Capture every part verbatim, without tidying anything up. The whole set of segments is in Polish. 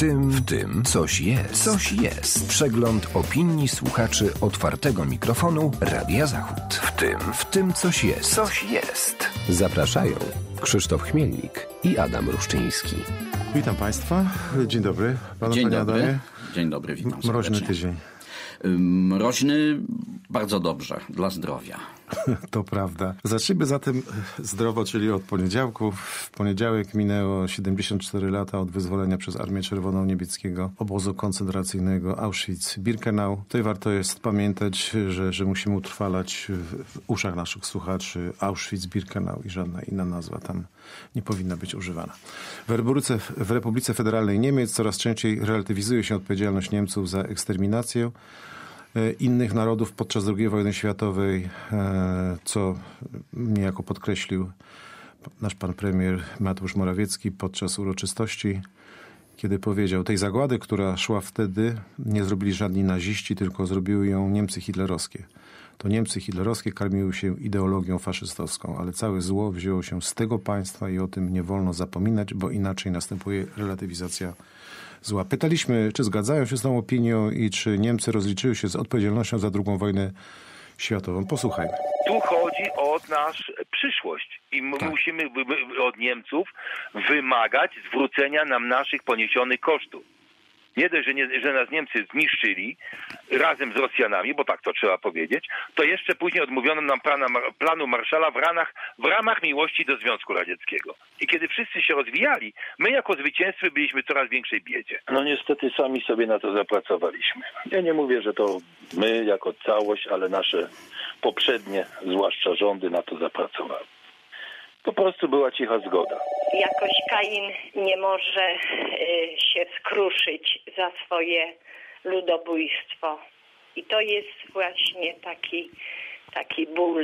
tym, w tym coś jest. Coś jest. Przegląd opinii słuchaczy otwartego mikrofonu Radia Zachód. W tym, w tym coś jest. Coś jest. Zapraszają Krzysztof Chmielnik i Adam Ruszczyński. Witam Państwa. Dzień dobry. Panu, Dzień panie dobry. Adamie. Dzień dobry, witam Mroźny serdecznie. tydzień. Mroźny bardzo dobrze, dla zdrowia. To prawda. Zacznijmy zatem zdrowo, czyli od poniedziałku. W poniedziałek minęło siedemdziesiąt cztery lata od wyzwolenia przez Armię Czerwoną niemieckiego obozu koncentracyjnego Auschwitz-Birkenau. Tutaj warto jest pamiętać, że, że musimy utrwalać w, w uszach naszych słuchaczy Auschwitz-Birkenau i żadna inna nazwa tam nie powinna być używana. W Republice, w Republice Federalnej Niemiec coraz częściej relatywizuje się odpowiedzialność Niemców za eksterminację innych narodów podczas drugiej wojny światowej, co niejako podkreślił nasz pan premier Mateusz Morawiecki podczas uroczystości, kiedy powiedział: tej zagłady, która szła wtedy, nie zrobili żadni naziści, tylko zrobiły ją Niemcy hitlerowskie. To Niemcy hitlerowskie karmiły się ideologią faszystowską, ale całe zło wzięło się z tego państwa i o tym nie wolno zapominać, bo inaczej następuje relatywizacja zła. Pytaliśmy, czy zgadzają się z tą opinią i czy Niemcy rozliczyły się z odpowiedzialnością za drugą wojnę światową. Posłuchajmy. Tu chodzi o naszą przyszłość i my tak. musimy od Niemców wymagać zwrócenia nam naszych poniesionych kosztów. Nie dość, że, nie, że nas Niemcy zniszczyli razem z Rosjanami, bo tak to trzeba powiedzieć, to jeszcze później odmówiono nam plana, planu Marszala w ramach, w ramach miłości do Związku Radzieckiego. I kiedy wszyscy się rozwijali, my jako zwycięzcy byliśmy w coraz większej biedzie. No niestety sami sobie na to zapracowaliśmy. Ja nie mówię, że to my jako całość, ale nasze poprzednie, zwłaszcza rządy, na to zapracowały. Po prostu była cicha zgoda. Jakoś Kain nie może y, się skruszyć za swoje ludobójstwo. I to jest właśnie taki, taki ból.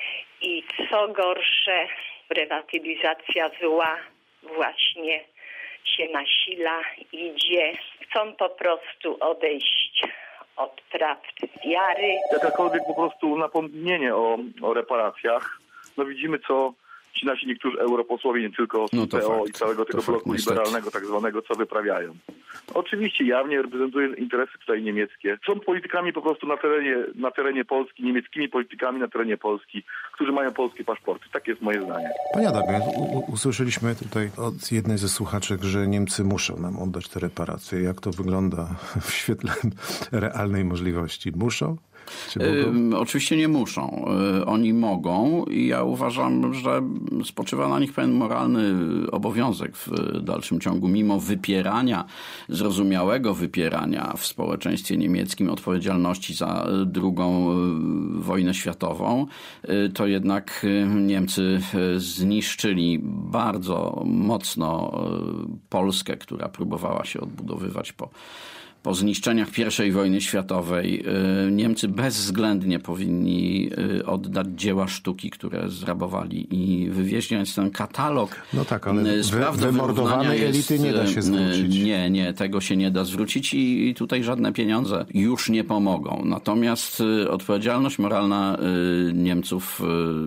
I co gorsze, prywatyzacja zła właśnie się nasila, idzie. Chcą po prostu odejść od prawd wiary. Jakakolwiek po prostu napomnienie o, o reparacjach. No widzimy, co ci nasi niektórzy europosłowie, nie tylko z no P O fakt. i całego tego to bloku fakt, liberalnego tak zwanego, co wyprawiają. Oczywiście jawnie reprezentują interesy tutaj niemieckie. Są politykami po prostu na terenie, na terenie Polski, niemieckimi politykami na terenie Polski, którzy mają polskie paszporty. Tak jest moje zdanie. Panie Adamie, u- usłyszeliśmy tutaj od jednej ze słuchaczek, że Niemcy muszą nam oddać te reparacje. Jak to wygląda w świetle realnej możliwości? Muszą? Y, oczywiście nie muszą. Y, oni mogą i ja uważam, że spoczywa na nich pewien moralny obowiązek w dalszym ciągu, mimo wypierania, zrozumiałego wypierania w społeczeństwie niemieckim odpowiedzialności za drugą wojnę światową, y, to jednak Niemcy zniszczyli bardzo mocno Polskę, która próbowała się odbudowywać po Po zniszczeniach pierwszej wojny światowej. Niemcy bezwzględnie powinni oddać dzieła sztuki, które zrabowali i wywieźli. Więc ten katalog no tak, ale spraw wy, wymordowanej elity jest, nie da się zwrócić. Nie, nie, tego się nie da zwrócić i, i tutaj żadne pieniądze już nie pomogą. Natomiast odpowiedzialność moralna Niemców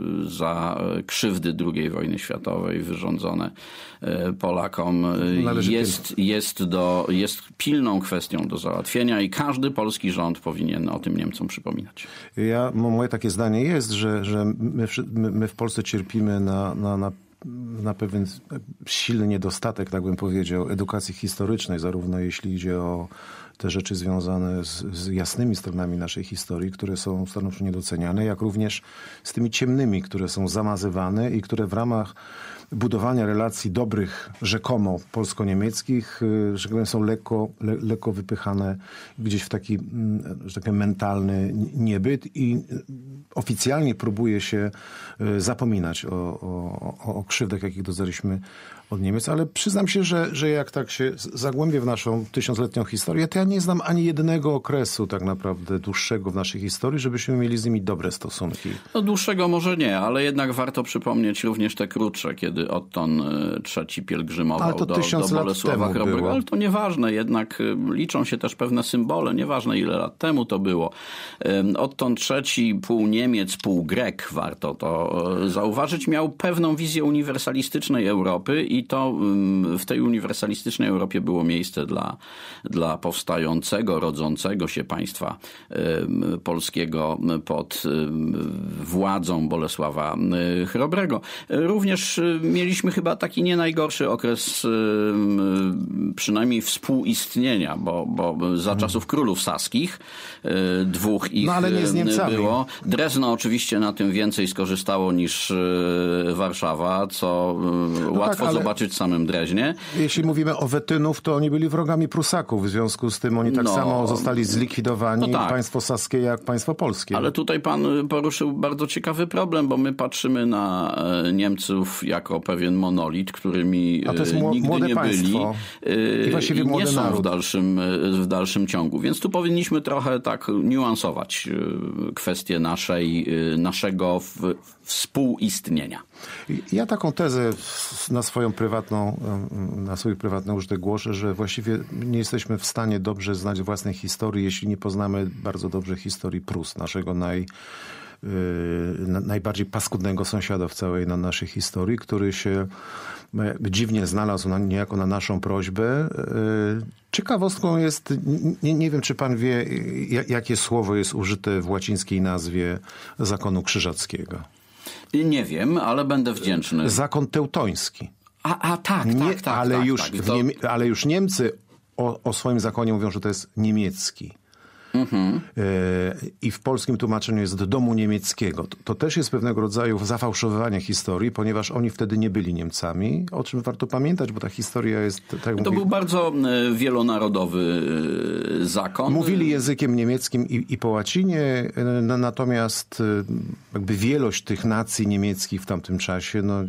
za krzywdy drugiej wojny światowej wyrządzone Polakom jest, jest, do, jest pilną kwestią do załatwienia i każdy polski rząd powinien o tym Niemcom przypominać. Ja, moje takie zdanie jest, że, że my, my w Polsce cierpimy na, na, na, na pewien silny niedostatek, tak bym powiedział, edukacji historycznej, zarówno jeśli idzie o te rzeczy związane z, z jasnymi stronami naszej historii, które są stanowczo niedoceniane, jak również z tymi ciemnymi, które są zamazywane i które w ramach budowania relacji dobrych, rzekomo polsko-niemieckich, że tak powiem, są lekko, le, lekko wypychane gdzieś w taki, że tak powiem, mentalny niebyt i oficjalnie próbuje się zapominać o, o, o krzywdach, jakich doznaliśmy od Niemiec, ale przyznam się, że, że jak tak się zagłębię w naszą tysiącletnią historię, to ja nie znam ani jednego okresu tak naprawdę dłuższego w naszej historii, żebyśmy mieli z nimi dobre stosunki. No dłuższego może nie, ale jednak warto przypomnieć również te krótsze, kiedy Otton trzeci pielgrzymował do, do Bolesława Chrobrego. Ale to nieważne, jednak liczą się też pewne symbole, nieważne ile lat temu to było. Otton trzeci, pół Niemiec, pół Grek, warto to zauważyć, miał pewną wizję uniwersalistycznej Europy i i to w tej uniwersalistycznej Europie było miejsce dla, dla powstającego, rodzącego się państwa polskiego pod władzą Bolesława Chrobrego. Również mieliśmy chyba taki nie najgorszy okres przynajmniej współistnienia, bo, bo za czasów królów saskich dwóch ich no, ale nie z Niemcami. było. Drezno oczywiście na tym więcej skorzystało niż Warszawa, co no łatwo tak, zobaczyć w samym Dreźnie. Jeśli mówimy o Wetynów, to oni byli wrogami Prusaków, w związku z tym oni tak no, samo zostali zlikwidowani, no tak. państwo saskie jak państwo polskie. Ale tutaj pan poruszył bardzo ciekawy problem, bo my patrzymy na Niemców jako pewien monolit, którymi A to jest nigdy młode nie państwo. byli i, właściwie i nie są naród. w dalszym, w dalszym ciągu. Więc tu powinniśmy trochę tak niuansować kwestię naszej, naszego współistnienia. Ja taką tezę na swoją prywatną, na swój prywatny użytek głoszę, że właściwie nie jesteśmy w stanie dobrze znać własnej historii, jeśli nie poznamy bardzo dobrze historii Prus, naszego naj, najbardziej paskudnego sąsiada w całej na naszej historii, który się dziwnie znalazł na, niejako na naszą prośbę. Ciekawostką jest, nie, nie wiem czy pan wie, jakie słowo jest użyte w łacińskiej nazwie zakonu krzyżackiego. Nie wiem, ale będę wdzięczny. Zakon teutoński. A, a tak, nie, tak, tak. Ale, tak, już tak. w To... Niemie- ale już Niemcy o, o swoim zakonie mówią, że to jest niemiecki. Mhm. I w polskim tłumaczeniu jest do domu niemieckiego. To, to też jest pewnego rodzaju zafałszowywanie historii, ponieważ oni wtedy nie byli Niemcami, o czym warto pamiętać, bo ta historia jest... Tak to mówi, był bardzo wielonarodowy zakon. Mówili językiem niemieckim i, i po łacinie, no, natomiast jakby wielość tych nacji niemieckich w tamtym czasie no,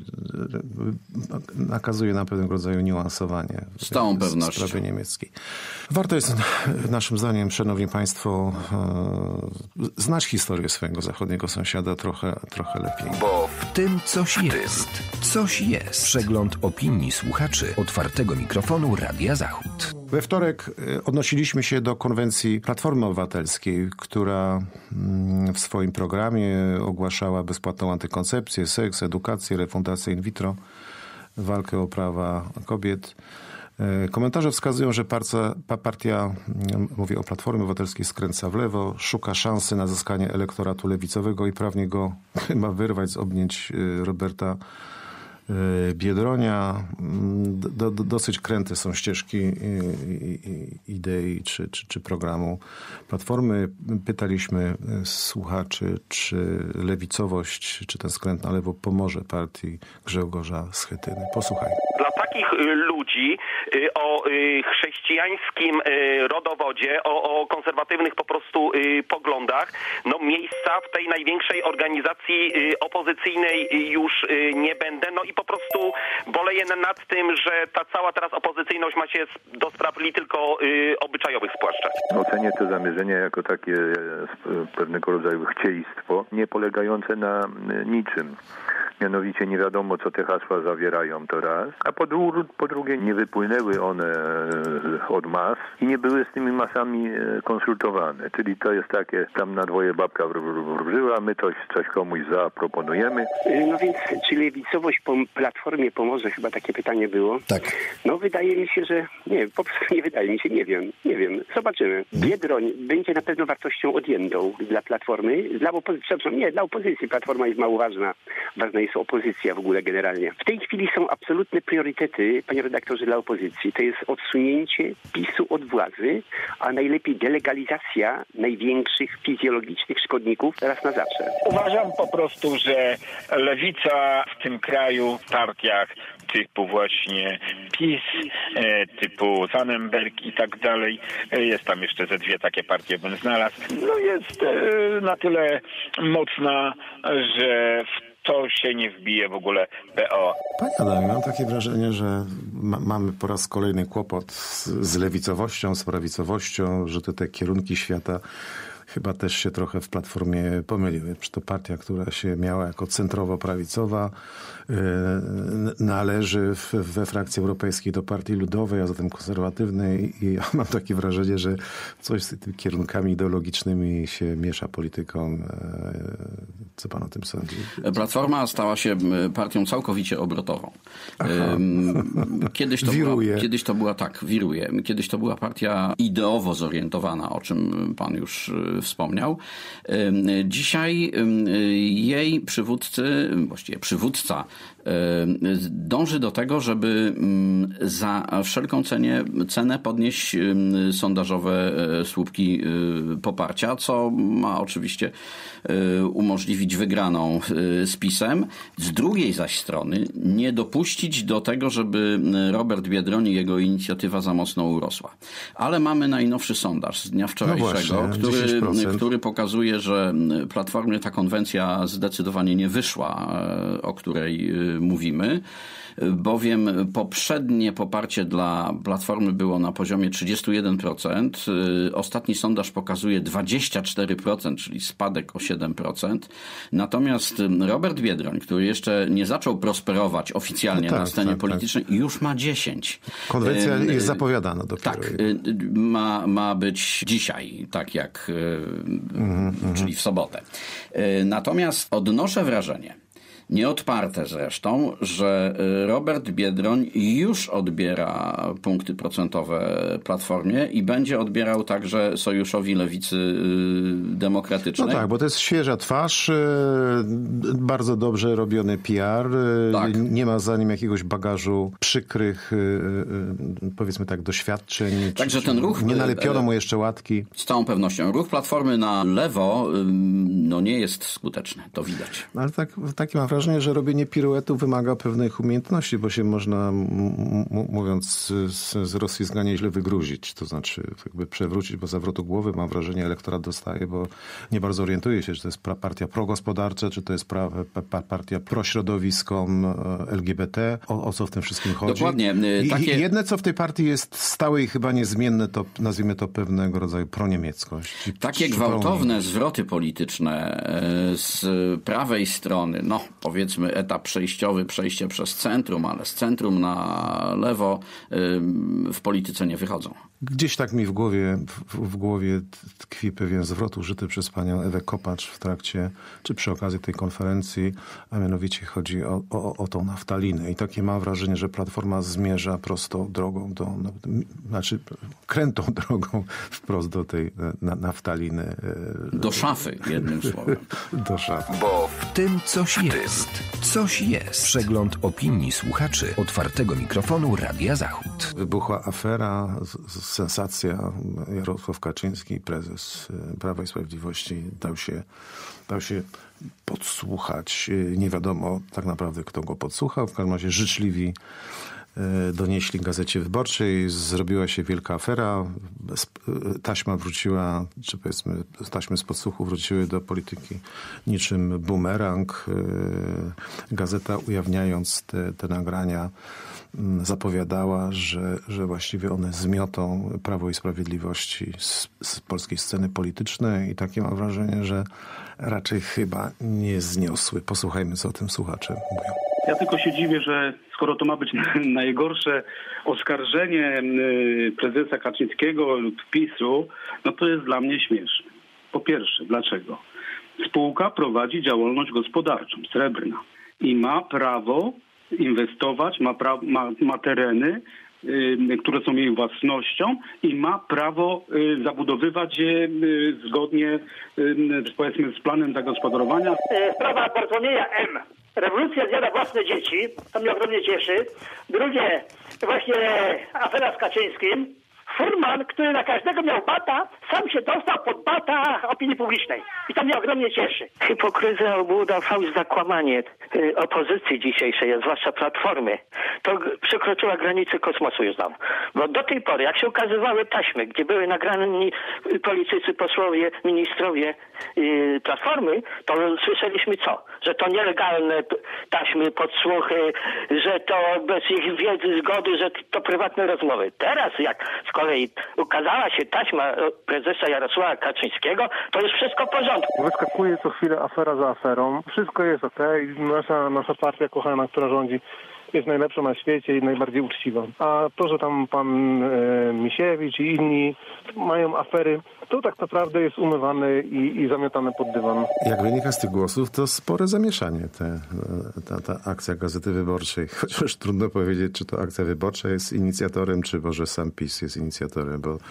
nakazuje na pewnego rodzaju niuansowanie z całą pewnością w sprawie niemieckiej. Warto jest naszym zdaniem, szanowni państwo, znać historię swojego zachodniego sąsiada trochę, trochę lepiej. Bo w tym coś jest. Coś jest. Przegląd opinii słuchaczy otwartego mikrofonu Radia Zachód. We wtorek odnosiliśmy się do konwencji Platformy Obywatelskiej, która w swoim programie ogłaszała bezpłatną antykoncepcję, seks, edukację, refundację in vitro, walkę o prawa kobiet. Komentarze wskazują, że partia, partia, mówię o Platformie Obywatelskiej, skręca w lewo, szuka szansy na zyskanie elektoratu lewicowego i prawnie go ma wyrwać z objęć Roberta Biedronia. Do, do, dosyć kręte są ścieżki idei czy, czy, czy programu Platformy. Pytaliśmy słuchaczy, czy lewicowość, czy ten skręt na lewo pomoże partii Grzegorza Schetyny. Posłuchaj. Dla takich ludzi o chrześcijańskim rodowodzie, o, o konserwatywnych po prostu poglądach, no miejsca w tej największej organizacji opozycyjnej już nie będę. No i po prostu boleję nad tym, że ta cała teraz opozycyjność ma się do spraw li tylko obyczajowych spłaszczać. Ocenię to zamierzenie jako takie pewnego rodzaju chcieństwo, nie polegające na niczym. Mianowicie nie wiadomo, co te hasła zawierają, to raz. A po, dru- po drugie nie wypłynęły one od mas i nie były z tymi masami konsultowane. Czyli to jest takie, tam na dwoje babka wróżyła, my coś, coś komuś zaproponujemy. No więc, czy lewicowość po Platformie pomoże? Chyba takie pytanie było. Tak. No wydaje mi się, że nie, po prostu nie wydaje mi się, nie wiem, nie wiem. Zobaczymy. Biedroń będzie na pewno wartością odjętą dla Platformy. Dla opozycji, przepraszam, nie, dla opozycji Platforma jest mało ważna. Ważna jest opozycja w ogóle generalnie. W tej chwili są absolutne priorytety, panie redaktorze, dla opozycji. To jest odsunięcie PiSu od władzy, a najlepiej delegalizacja największych fizjologicznych szkodników raz na zawsze. Uważam po prostu, że lewica w tym kraju w partiach typu właśnie PiS, typu Zannenberg i tak dalej, jest tam jeszcze ze dwie takie partie bym znalazł, no jest na tyle mocna, że w to się nie wbije w ogóle P O. Panie Adamie, mam takie wrażenie, że ma, mamy po raz kolejny kłopot z, z lewicowością, z prawicowością, że te, te kierunki świata chyba też się trochę w Platformie pomyliły. To partia, która się miała jako centrowo-prawicowa, należy w, we frakcji europejskiej do Partii Ludowej, a zatem konserwatywnej i ja mam takie wrażenie, że coś z tymi kierunkami ideologicznymi się miesza polityką. Co pan o tym sądzi? Platforma stała się partią całkowicie obrotową. Aha. Kiedyś to wiruje. Była, kiedyś to była tak, wiruje. Kiedyś to była partia ideowo zorientowana, o czym pan już wspomniał. Dzisiaj jej przywódcy, właściwie przywódca dąży do tego, żeby za wszelką cenę, cenę podnieść sondażowe słupki poparcia, co ma oczywiście umożliwić wygraną z PiS-em. Z drugiej zaś strony nie dopuścić do tego, żeby Robert Biedroń i jego inicjatywa za mocno urosła. Ale mamy najnowszy sondaż z dnia wczorajszego, no który, który pokazuje, że Platformie ta konwencja zdecydowanie nie wyszła, o której mówimy, bowiem poprzednie poparcie dla Platformy było na poziomie trzydzieści jeden procent. Ostatni sondaż pokazuje dwadzieścia cztery procent, czyli spadek o siedem procent. Natomiast Robert Biedroń, który jeszcze nie zaczął prosperować oficjalnie no tak, na scenie tak, politycznej, tak. już ma dziesięć. Konwencja jest zapowiadana dopiero. Tak, ma, ma być dzisiaj, tak jak, mm-hmm. czyli w sobotę. Natomiast odnoszę wrażenie, nieodparte zresztą, że Robert Biedroń już odbiera punkty procentowe Platformie i będzie odbierał także Sojuszowi Lewicy Demokratycznej. No tak, bo to jest świeża twarz, bardzo dobrze robiony P R, tak. Nie ma za nim jakiegoś bagażu przykrych, powiedzmy tak, doświadczeń. Także ten ruch... Nie nalepiono mu jeszcze łatki. Z całą pewnością. Ruch Platformy na lewo no nie jest skuteczny, to widać. Ale tak, taki mam wrażenie, że robienie piruetu wymaga pewnych umiejętności, bo się można, m- mówiąc z, z rosyjska, nieźle wygruzić. To znaczy jakby przewrócić, bo zawrotu głowy, mam wrażenie, elektorat dostaje, bo nie bardzo orientuje się, czy to jest partia progospodarcza, czy to jest pra, pa, partia prośrodowiskom L G B T. O, o co w tym wszystkim chodzi? Dokładnie. Takie... I jedne, co w tej partii jest stałe i chyba niezmienne, to nazwijmy to pewnego rodzaju proniemieckość. Takie gwałtowne zwroty polityczne z prawej strony, no powiedzmy etap przejściowy, przejście przez centrum, ale z centrum na lewo w polityce nie wychodzą. Gdzieś tak mi w głowie, w, w głowie tkwi pewien zwrot użyty przez panią Ewę Kopacz w trakcie, czy przy okazji tej konferencji, a mianowicie chodzi o, o, o tą naftalinę. I takie mam wrażenie, że Platforma zmierza prostą drogą, do, no, znaczy krętą drogą wprost do tej na, naftaliny. Do szafy, jednym słowem. Do szafy. Bo w tym coś jest. Coś jest. Przegląd opinii słuchaczy otwartego mikrofonu Radia Zachód. Wybuchła afera, sensacja. Jarosław Kaczyński, prezes Prawa i Sprawiedliwości, dał się, dał się podsłuchać. Nie wiadomo tak naprawdę, kto go podsłuchał. W każdym razie życzliwi donieśli Gazecie Wyborczej. Zrobiła się wielka afera. Taśma wróciła, czy powiedzmy taśmy z podsłuchu wróciły do polityki niczym bumerang. Gazeta, ujawniając te, te nagrania, zapowiadała, że, że właściwie one zmiotą Prawo i Sprawiedliwości z, z polskiej sceny politycznej i takie mam wrażenie, że raczej chyba nie zniosły. Posłuchajmy, co o tym słuchacze mówią. Ja tylko się dziwię, że skoro to ma być najgorsze oskarżenie prezesa Kaczyńskiego lub PiSu, no to jest dla mnie śmieszne. Po pierwsze, dlaczego? Spółka prowadzi działalność gospodarczą, Srebrna, i ma prawo inwestować, ma, pra- ma, ma tereny, y, które są jej własnością i ma prawo y, zabudowywać je y, zgodnie y, powiedzmy z planem zagospodarowania. Sprawa Bartłomieja M. Rewolucja zjada własne dzieci, to mnie ogromnie cieszy. Drugie, właśnie afera z Kaczyńskim. Furman, który na każdego miał bata, sam się dostał pod bata opinii publicznej. I to mnie ogromnie cieszy. Hipokryzja, obłuda, fałsz, zakłamanie y, opozycji dzisiejszej, zwłaszcza Platformy, to g- przekroczyła granice kosmosu już dawno. Bo do tej pory, jak się ukazywały taśmy, gdzie były nagrani y, politycy, posłowie, ministrowie y, Platformy, to słyszeliśmy co? Że to nielegalne p- taśmy, podsłuchy, że to bez ich wiedzy, zgody, że t- to prywatne rozmowy. Teraz jak z kolei której ukazała się taśma prezesa Jarosława Kaczyńskiego, to jest wszystko w porządku. Wyskakuje co chwilę afera za aferą. Wszystko jest okej. Okay. Nasza, nasza partia kochana, która rządzi, jest najlepsza na świecie i najbardziej uczciwa. A to, że tam pan e, Misiewicz i inni mają afery, to tak naprawdę jest umywane i, i zamiatane pod dywan. Jak wynika z tych głosów, to spore zamieszanie te, ta, ta akcja Gazety Wyborczej. Chociaż trudno powiedzieć, czy to akcja wyborcza jest inicjatorem, czy może sam PiS jest inicjatorem, bo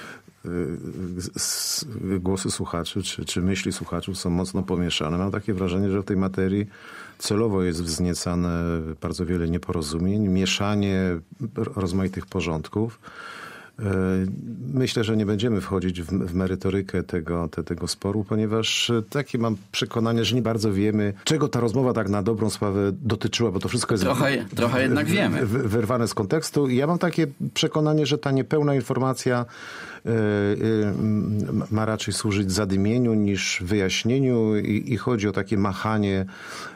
głosy słuchaczy, czy, czy myśli słuchaczów są mocno pomieszane. Mam takie wrażenie, że w tej materii celowo jest wzniecane bardzo wiele nieporozumień, mieszanie rozmaitych porządków. Myślę, że nie będziemy wchodzić w, w merytorykę tego, te, tego sporu, ponieważ takie mam przekonanie, że nie bardzo wiemy, czego ta rozmowa tak na dobrą sprawę dotyczyła, bo to wszystko jest trochę, w, trochę jednak wiemy. W, w, wyrwane z kontekstu. I ja mam takie przekonanie, że ta niepełna informacja y, y, ma raczej służyć zadymieniu niż wyjaśnieniu i, i chodzi o takie machanie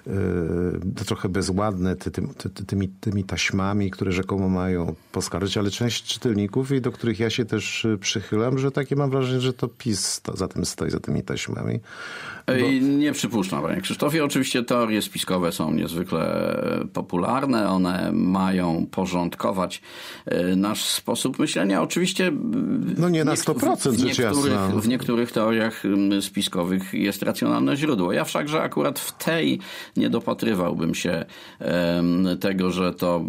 y, trochę bezładne ty, ty, ty, tymi, tymi taśmami, które rzekomo mają poskarżyć, ale część czytelników i do których ja się też przychylam, że takie mam wrażenie, że to PiS za tym stoi, za tymi taśmami. Bo... Nie przypuszczam, panie Krzysztofie. Oczywiście teorie spiskowe są niezwykle popularne. One mają porządkować nasz sposób myślenia. Oczywiście no nie na sto procent, w, niektórych, w niektórych teoriach spiskowych jest racjonalne źródło. Ja wszakże akurat w tej nie dopatrywałbym się tego, że to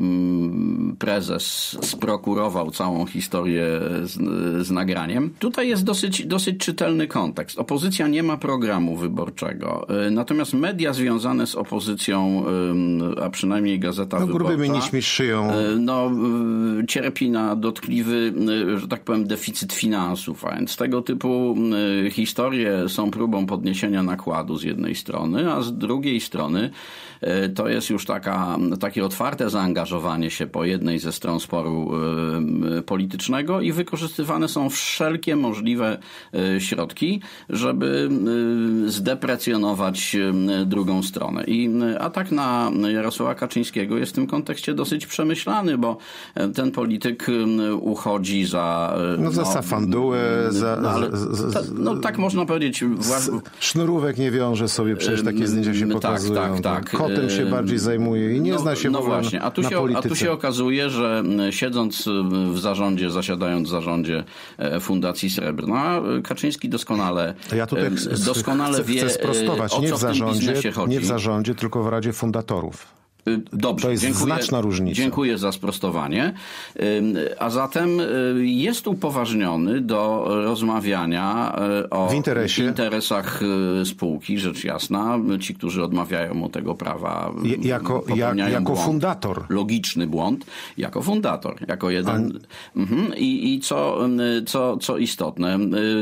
prezes sprokurował całą historię z, z nagraniem. Tutaj jest dosyć, dosyć czytelny kontekst. Opozycja nie ma programu wyborczego. Natomiast media związane z opozycją, a przynajmniej Gazeta no, Wyborcza, grubymi nićmi szyją. No, cierpi na dotkliwy, że tak powiem, deficyt finansów, a więc tego typu historie są próbą podniesienia nakładu z jednej strony, a z drugiej strony to jest już taka, takie otwarte zaangażowanie się po jednej ze stron sporu politycznego i wykorzystywane są wszelkie możliwe środki, żeby zdeprecjonować drugą stronę. I atak na Jarosława Kaczyńskiego jest w tym kontekście dosyć przemyślany, bo ten polityk uchodzi za... No za no, safandułę, za... No, ale, ta, no tak można powiedzieć... Sznurówek nie wiąże sobie, przecież takie zdjęcia się pokazują. Tak, tak, tak. Kotem się bardziej zajmuje i nie no, zna się no w ogóle właśnie. A tu, na się, polityce. a tu się okazuje, że siedząc w zarządzie, zasiadając w zarządzie Fundacji Srebrna, Kaczyński doskonale, ja tutaj doskonale chcę, wie, chcę sprostować. o co nie w zarządzie, chodzi. Nie w zarządzie, tylko w Radzie Fundatorów. Dobrze, to jest dziękuję, znaczna różnica. Dziękuję za sprostowanie. A zatem jest upoważniony do rozmawiania o w interesie. interesach spółki, rzecz jasna. Ci, którzy odmawiają mu tego prawa, jako, jak, jako błąd, fundator. Logiczny błąd. Jako fundator. Jako jeden. A... Mhm. I, i co, co, co istotne,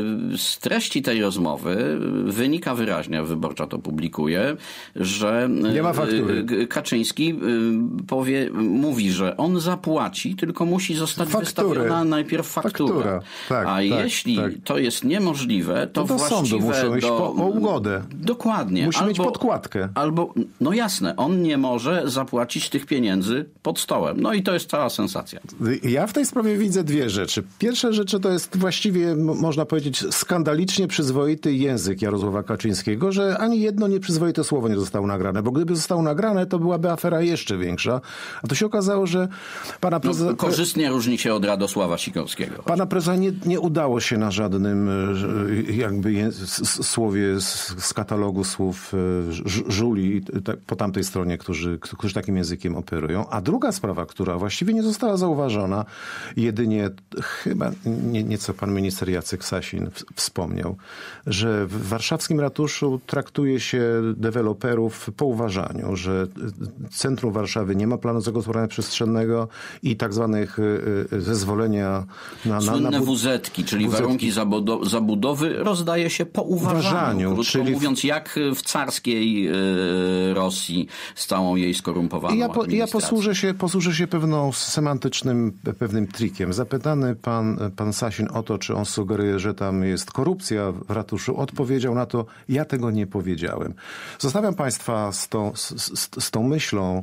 z treści tej rozmowy wynika wyraźnie, Wyborcza to publikuje, że nie ma faktury. Kaczyński powie, mówi, że on zapłaci, tylko musi zostać Fakturę. wystawiona najpierw faktura. Faktura. Tak, A tak, jeśli tak. to jest niemożliwe, to, to do właściwe sądu muszą iść do... po, o ugodę. Dokładnie. Musi albo, mieć podkładkę. Albo, no jasne, on nie może zapłacić tych pieniędzy pod stołem. No i to jest cała sensacja. Ja w tej sprawie widzę dwie rzeczy. Pierwsza rzecz to jest właściwie, można powiedzieć, skandalicznie przyzwoity język Jarosława Kaczyńskiego, że ani jedno nieprzyzwoite słowo nie zostało nagrane, bo gdyby zostało nagrane, to byłaby afera jeszcze większa. A to się okazało, że pana prezesa... No, korzystnie różni się od Radosława Sikorskiego. Pana prezesa nie, nie udało się na żadnym jakby je, słowie z, z katalogu słów żuli po tamtej stronie, którzy, którzy takim językiem operują. A druga sprawa, która właściwie nie została zauważona, jedynie chyba nie, nieco pan minister Jacek Sasin w, wspomniał, że w warszawskim ratuszu traktuje się deweloperów po uważaniu, że centrum Warszawy nie ma planu zagospodarowania przestrzennego i tak zwanych zezwolenia na... na Słynne na bud- wuzetki, czyli wuzetki. warunki zabudo- zabudowy rozdaje się po uważaniu. uważaniu Krótko czyli mówiąc, jak w carskiej y, Rosji z całą jej skorumpowaną I ja, po, ja posłużę się, posłużę się pewną semantycznym, pewnym trikiem. Zapytany pan, pan Sasin o to, czy on sugeruje, że tam jest korupcja w ratuszu, odpowiedział na to, ja tego nie powiedziałem. Zostawiam państwa z tą, z, z, z tą myślą, myślą,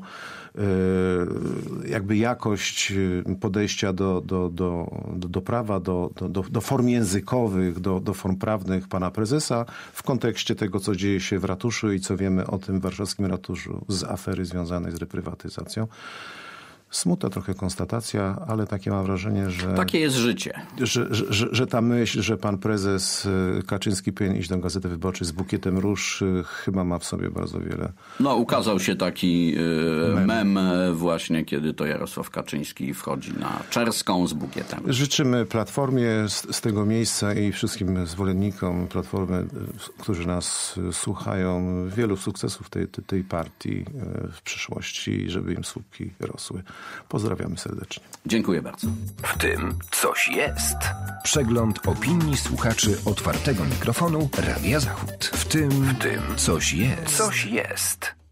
jakby jakość podejścia do, do, do, do prawa, do, do, do form językowych, do, do form prawnych pana prezesa w kontekście tego, co dzieje się w ratuszu i co wiemy o tym warszawskim ratuszu z afery związanej z reprywatyzacją. Smutna trochę konstatacja, ale takie mam wrażenie, że... Takie jest życie. Że, że, że, że ta myśl, że pan prezes Kaczyński powinien iść do Gazety Wyborczej z bukietem róż, chyba ma w sobie bardzo wiele. No, ukazał się taki mem. mem właśnie, kiedy to Jarosław Kaczyński wchodzi na Czerską z bukietem. Życzymy Platformie z, z tego miejsca i wszystkim zwolennikom Platformy, którzy nas słuchają, wielu sukcesów tej, tej partii w przyszłości, żeby im słupki rosły. Pozdrawiamy serdecznie. Dziękuję bardzo. W tym coś jest. Przegląd opinii słuchaczy otwartego mikrofonu Radia Zachód. W tym, w tym coś jest. Coś jest.